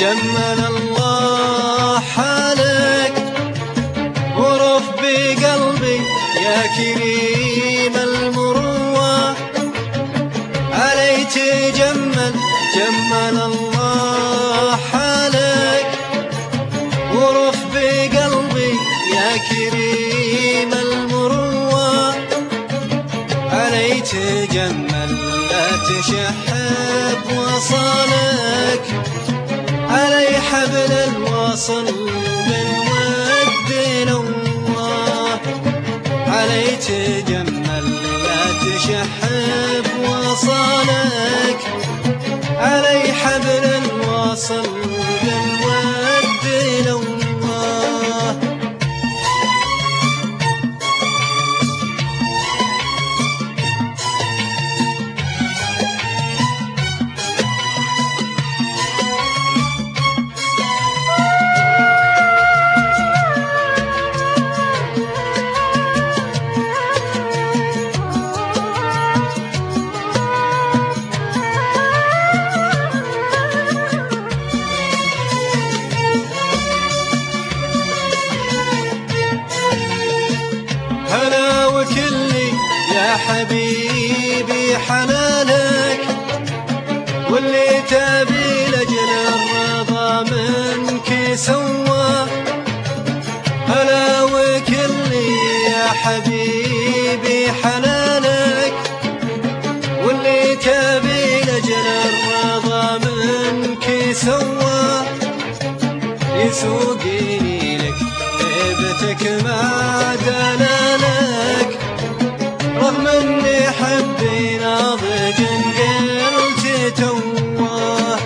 جمل الله حالك ورف بقلبي يا كريم المروة، علي تجمل جمل الله حالك ورف بقلبي يا كريم المروة، علي تجمل لا تشحب وصلك، علي حبل الوصل بالود نواه، علي تجمل لا تشحب وصلك، علي حبل الوصل بالود نواه. هلا وكلي يا حبيبي حنانك، واللي تبي لجل الرضا منك سوى، هلا وكلي يا حبيبي حنانك، واللي تبي لجل الرضا منك سوى، يسوقني لك هيبتك ما دلالك، رغم اني حبي ناضج قلت تواه،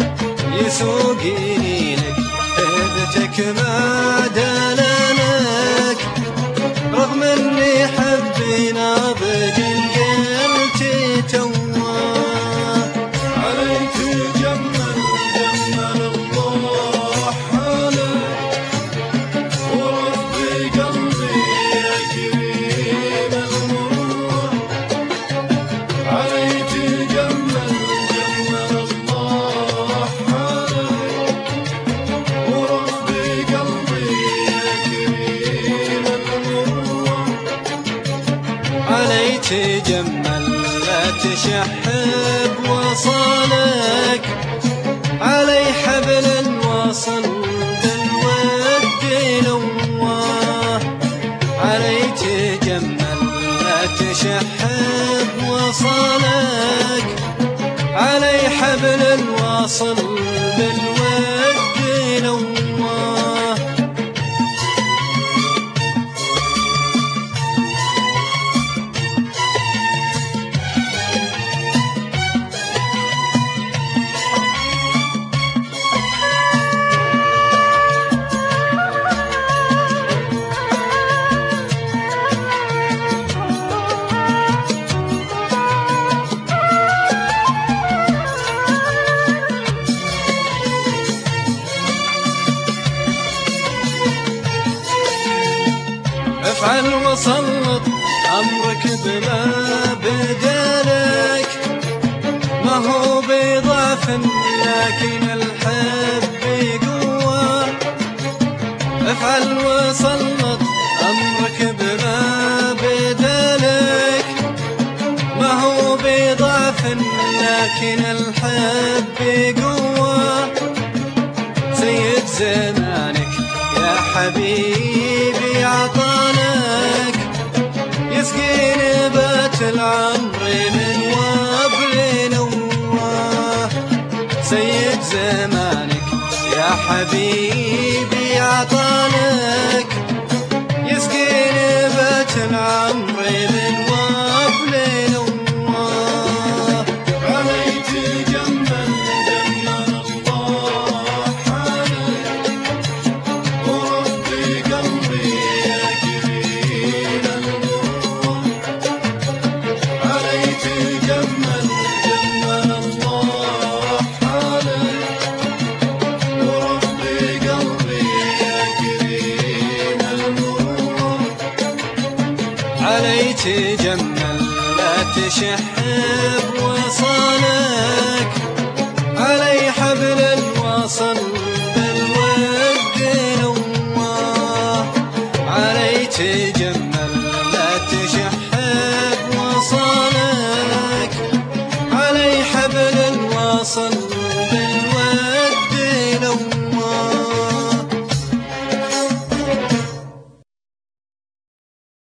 يسوقني لك هيبتك ما دلالك، رغم اني حبي ناضج قلت تواه. عليك جمل جمل الله حالك ورف بقلبي يا كريم المروة، عليك جمل جمل الله حالك ورف بقلبي يا كريم المروة، علي تجمل لا تشحب وصلك، علي حبل الوصل بالود نواه، علي تجمل لا تشحب وصلك، علي حبل الوصل بالود نواه. افعل وسلط امرك بما بدالك، ما هو بضعف لكن الحب قوة، افعل وسلط امرك بما بدالك، ما هو بضعف لكن الحب قوة، سيد زمانك يا حبيبي عطانك، يسقي نبات العمر من وابل نواه، سيد زمانك يا حبيبي عطانك، يسقي نبات العمر من وابل نواه. علي تجمل جمل الله حالك ورف بقلبي يا كريم المروة، علي تجمل جمل الله حالك ورف بقلبي يا كريم المروة، علي تجمل لا تشحب وصلك، علي حبل الوصل تجمل